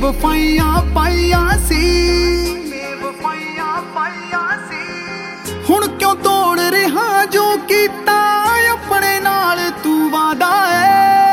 ਬੇਵਫਾਈਆਂ ਪਾਈਆਂ ਸੀ ਹੁਣ ਕਿਉਂ ਤੋੜ ਰਿਹਾ ਜੋ ਕੀਤਾ ਆਪਣੇ ਨਾਲ ਤੂੰ ਵਾਦਾ ਹੈ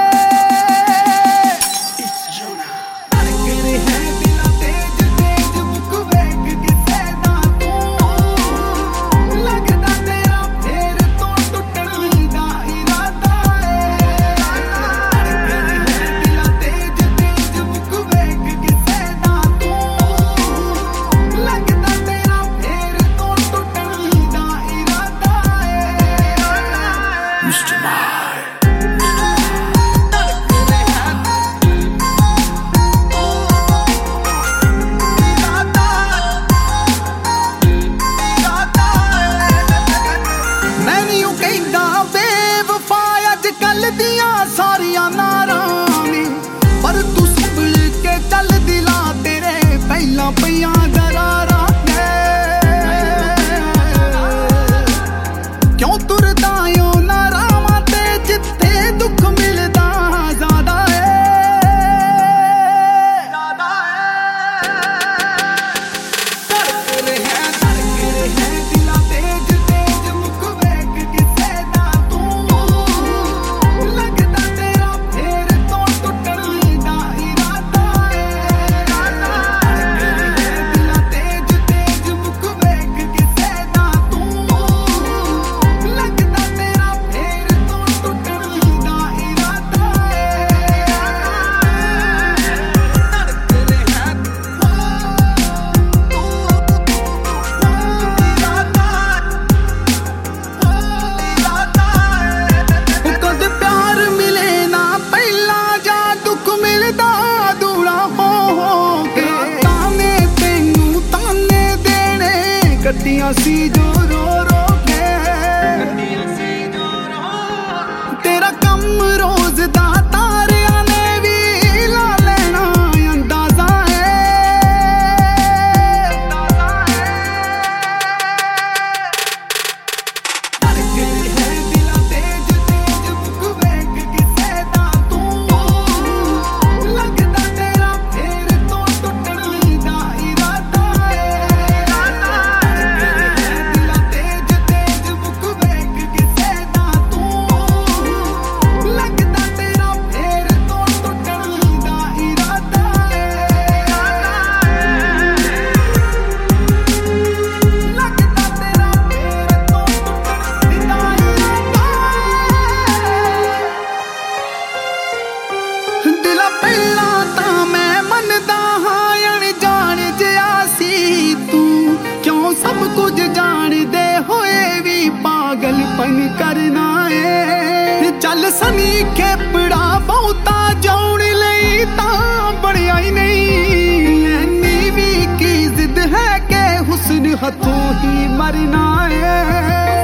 ਦੀਆਂ ਸਾਰੀਆਂ ਨਾਰਾਂ ਨੇ ਪਰ ਤੂੰ ਸੰਭਲ ਕੇ ਚੱਲ ਦਿਲਾਂ ਤੇਰੇ ਪਹਿਲਾਂ ਪਈਆਂ ਦਰਾਰਾਂ ਨੇ ਕਿਉਂ ਤੁਰਦਾ ਓ ਨਾਰਾਵਾਂ ਤੇ ਜਿੱਥੇ ਦੁੱਖ ਮਿਲਦਾ ਜ਼ਿਆਦਾ ਗੱਡੀਆਂ ਸੀ ਜੋ ਰੋ ਰੋ ਕੇ ਤੇਰਾ ਕੰਮ ਰੋਜ਼ ਦਾ ਤਾਰਿਆਂ ਨੇ ਵੀ ਲਾ ਲੈਣਾ ਅੰਦਾਜ਼ਾ ਹੈ ਦਿਲਾਂ ਤੇਜ ਤੇਜ ਮੁੱਕ ਵੇਖ ਕਿਸੇ ਦਾ ਤੂੰ ਲੱਗਦਾ ਤੇਰਾ ਫੇਰ ਤੋਂ ਟੁੱਟਣ ਦਾ ਇਰਾਦਾ ਹੈ ਪਹਿਲਾਂ ਤਾਂ ਮੈਂ ਮੰਨਦਾ ਹਾਂ ਅਣਜਾਣ ਜਿਹਾ ਸੀ ਤੂੰ ਕਿਉਂ ਸਭ ਕੁਝ ਜਾਣਦੇ ਹੋਏ ਵੀ ਪਾਗਲਪਨ ਕਰਨਾ ਏ ਚੱਲ ਸਨੀ ਖੇਪੜਾ ਬਹੁਤਾ ਜਾਉਣ ਲਈ ਤਾਂ ਬਣਿਆ ਹੀ ਨਹੀਂ ਐਨੀ ਵੀ ਕੀ ਜ਼ਿੱਦ ਹੈ ਕਿ ਹੁਸਨ ਹੱਥੋਂ ਹੀ ਮਰਨਾ ਏ